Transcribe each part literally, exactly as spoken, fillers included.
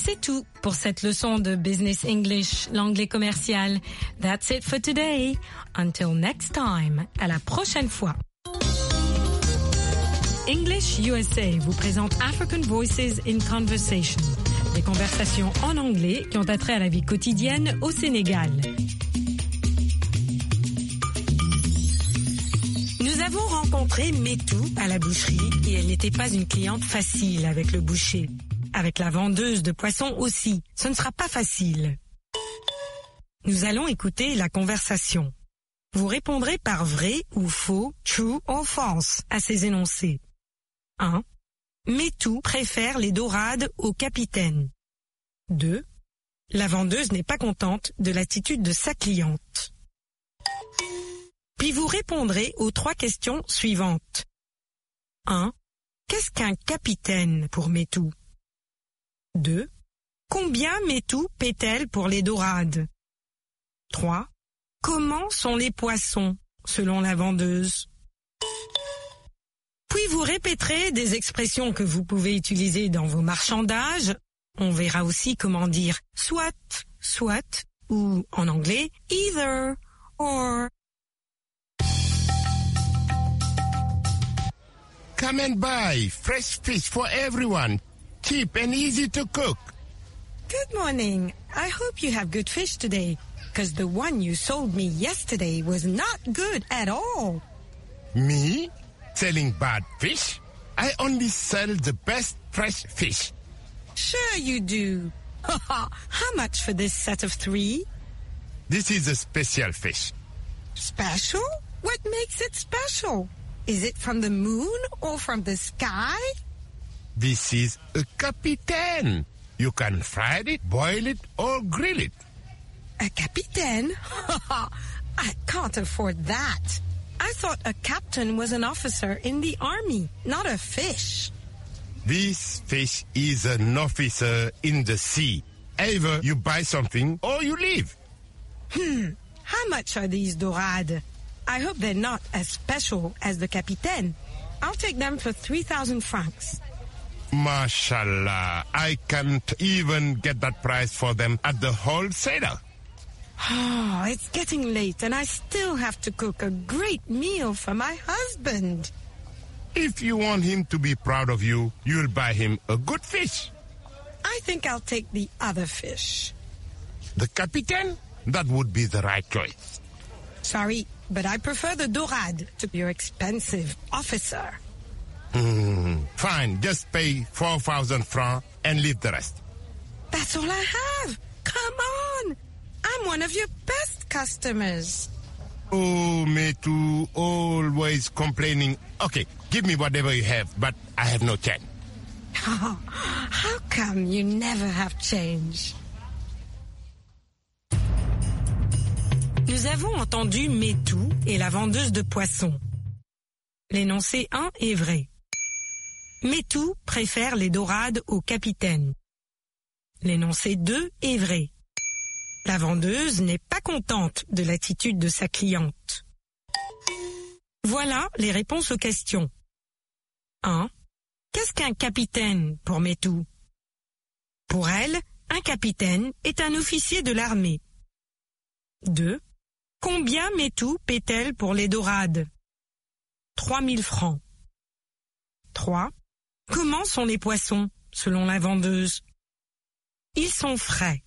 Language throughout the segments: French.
Et c'est tout pour cette leçon de Business English, l'anglais commercial. That's it for today. Until next time. À la prochaine fois. English U S A vous présente African Voices in Conversation. Des conversations en anglais qui ont attrait à la vie quotidienne au Sénégal. Nous avons rencontré Métou à la boucherie et elle n'était pas une cliente facile avec le boucher. Avec la vendeuse de poissons aussi, ce ne sera pas facile. Nous allons écouter la conversation. Vous répondrez par vrai ou faux, true ou false à ces énoncés. un. Métou préfère les dorades au capitaine. deux. La vendeuse n'est pas contente de l'attitude de sa cliente. Puis vous répondrez aux trois questions suivantes. un. Qu'est-ce qu'un capitaine pour Métou? deux. Combien Métou paie-t-elle pour les dorades? trois. Comment sont les poissons, selon la vendeuse? Puis vous répéterez des expressions que vous pouvez utiliser dans vos marchandages. On verra aussi comment dire soit, soit, ou en anglais either, or. Come and buy fresh fish for everyone. Cheap and easy to cook. Good morning. I hope you have good fish today, because the one you sold me yesterday was not good at all. Me? Selling bad fish? I only sell the best fresh fish. Sure you do. How much for this set of three? This is a special fish. Special? What makes it special? Is it from the moon or from the sky? This is a capitaine. You can fry it, boil it, or grill it. A capitaine? I can't afford that. I thought a captain was an officer in the army, not a fish. This fish is an officer in the sea. Either you buy something or you leave. Hmm. How much are these dorades? I hope they're not as special as the capitaine. I'll take them for three thousand francs. Mashallah, I can't even get that price for them at the wholesaler. Oh, it's getting late and I still have to cook a great meal for my husband. If you want him to be proud of you, you'll buy him a good fish. I think I'll take the other fish. The capitaine? That would be the right choice. Sorry, but I prefer the dorade to your expensive officer. Mm, fine, just pay four thousand francs and leave the rest. That's all I have. Come on. I'm one of your best customers. Oh, Métou, always complaining. Okay, give me whatever you have, but I have no change. Oh, how come you never have change? Nous avons entendu Métou et la vendeuse de poissons. L'énoncé un est vrai. Métou préfère les dorades au capitaine. L'énoncé deux est vrai. La vendeuse n'est pas contente de l'attitude de sa cliente. Voilà les réponses aux questions. un. Qu'est-ce qu'un capitaine pour Métou? Pour elle, un capitaine est un officier de l'armée. deux. Combien Métou paie-t-elle pour les dorades? trois mille francs. trois. Comment sont les poissons, selon la vendeuse? Ils sont frais.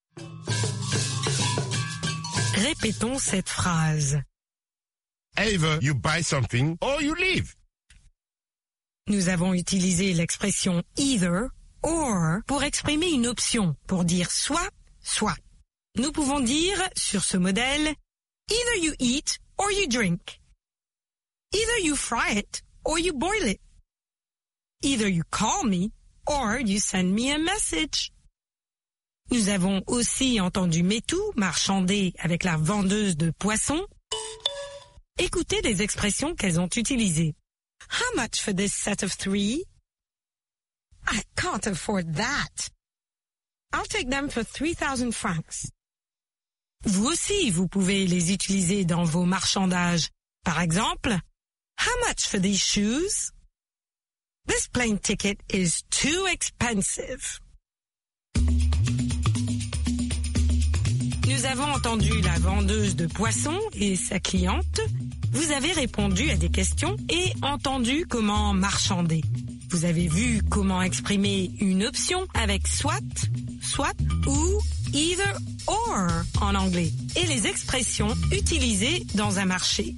Répétons cette phrase. Either you buy something or you leave. Nous avons utilisé l'expression either, or pour exprimer une option, pour dire soit, soit. Nous pouvons dire, sur ce modèle, either you eat or you drink. Either you fry it or you boil it. Either you call me or you send me a message. Nous avons aussi entendu Métou marchander avec la vendeuse de poissons. Écoutez des expressions qu'elles ont utilisées. How much for this set of three? I can't afford that. I'll take them for three thousand francs. Vous aussi, vous pouvez les utiliser dans vos marchandages. Par exemple, how much for these shoes? This plane ticket is too expensive. Nous avons entendu la vendeuse de poissons et sa cliente. Vous avez répondu à des questions et entendu comment marchander. Vous avez vu comment exprimer une option avec soit, soit ou either or en anglais et les expressions utilisées dans un marché.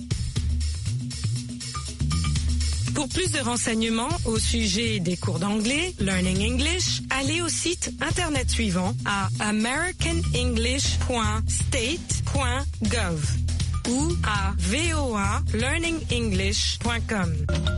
Pour plus de renseignements au sujet des cours d'anglais, Learning English, allez au site internet suivant à american english point state point gov ou à voa learning english point com.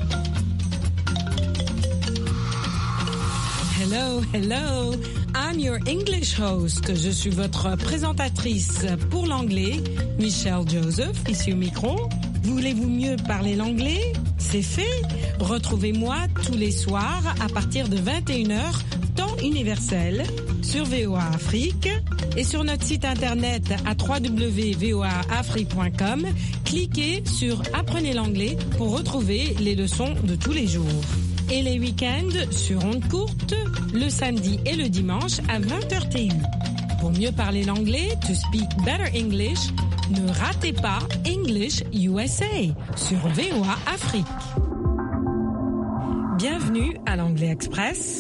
Hello, hello, I'm your English host. Je suis votre présentatrice pour l'anglais, Michelle Joseph, ici au micro. Voulez-vous mieux parler l'anglais? C'est fait. Retrouvez-moi tous les soirs à partir de vingt et une heures, temps universel, sur V O A Afrique et sur notre site internet à w w w point v o a afrique point com. Cliquez sur Apprenez l'anglais pour retrouver les leçons de tous les jours. Et les week-ends sur ondes courtes, le samedi et le dimanche à vingt heures T U. Pour mieux parler l'anglais, to speak better English, ne ratez pas English U S A sur V O A Afrique. Bienvenue à l'Anglais Express.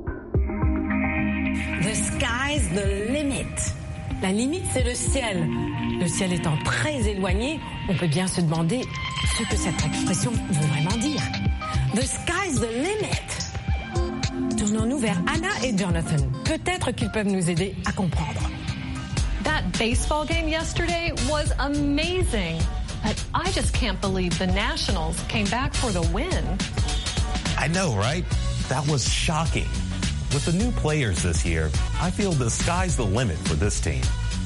The sky's the limit. La limite, c'est le ciel. Le ciel étant très éloigné, on peut bien se demander ce que cette expression veut vraiment dire. The sky's the limit. Tournons-nous vers Anna et Jonathan. Peut-être qu'ils peuvent nous aider à comprendre. That baseball game yesterday was amazing. But I just can't believe the Nationals came back for the win. I know, right? That was shocking. With the new players this year, I feel the sky's the limit for this team.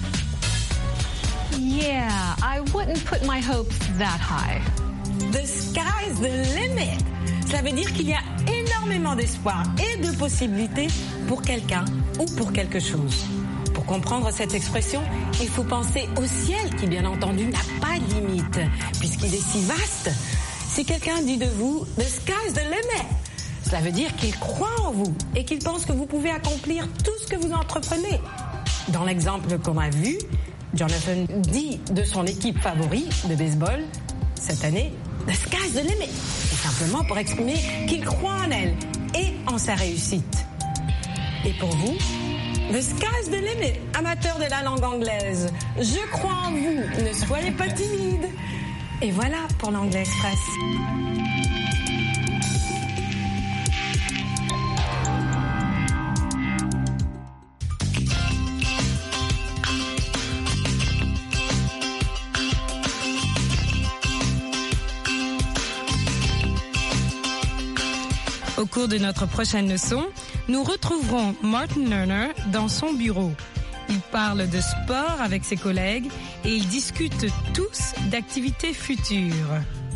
Yeah, I wouldn't put my hopes that high. The sky's the limit. Cela veut dire qu'il y a énormément d'espoir et de possibilités pour quelqu'un ou pour quelque chose. Pour comprendre cette expression, il faut penser au ciel qui, bien entendu, n'a pas de limite, puisqu'il est si vaste. Si quelqu'un dit de vous « The sky's the limit », cela veut dire qu'il croit en vous et qu'il pense que vous pouvez accomplir tout ce que vous entreprenez. Dans l'exemple qu'on a vu, Jonathan dit de son équipe favorite de baseball, cette année, « The sky's the limit », tout simplement pour exprimer qu'il croit en elle et en sa réussite. Et pour vous, The sky's the limit, amateur de la langue anglaise. Je crois en vous, ne soyez pas timide. Et voilà pour l'Anglais Express. Au cours de notre prochaine leçon, nous retrouverons Martin Lerner dans son bureau. Il parle de sport avec ses collègues et ils discutent tous d'activités futures.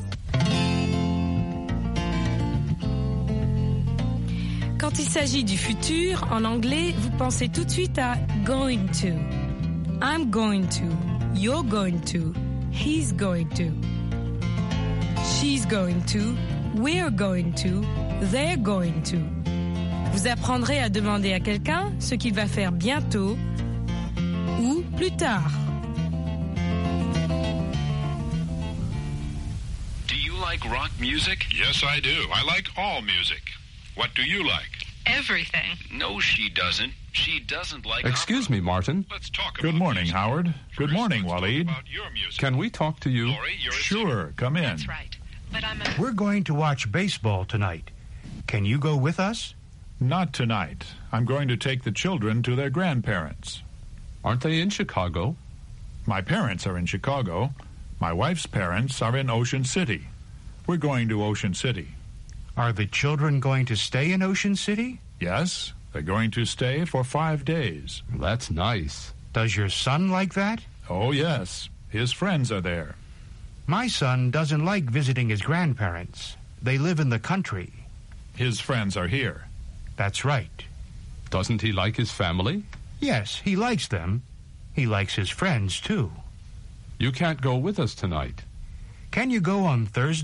Quand il s'agit du futur, en anglais, vous pensez tout de suite à going to. I'm going to. You're going to. He's going to. She's going to. We're going to. They're going to. Vous apprendrez à demander à quelqu'un ce qu'il va faire bientôt ou plus tard. Do you like rock music? Yes, I do. I like all music. What do you like? Everything. No, she doesn't. She doesn't like Excuse opera. me, Martin. Let's talk Good about morning, music. Howard. Good First, morning, let's talk Waleed. about your music. Can we talk to you? Laurie, you're a Sure, singer. come in. That's right. But I'm a... We're going to watch baseball tonight. Can you go with us? Not tonight. I'm going to take the children to their grandparents. Aren't they in Chicago? My parents are in Chicago. My wife's parents are in Ocean City. We're going to Ocean City. Are the children going to stay in Ocean City? Yes, they're going to stay for five days. That's nice. Does your son like that? Oh, yes. His friends are there. My son doesn't like visiting his grandparents. They live in the country. His friends are here. That's right. Doesn't he like his family? Yes, he likes them. He likes his friends, too. You can't go with us tonight. Can you go on Thursday?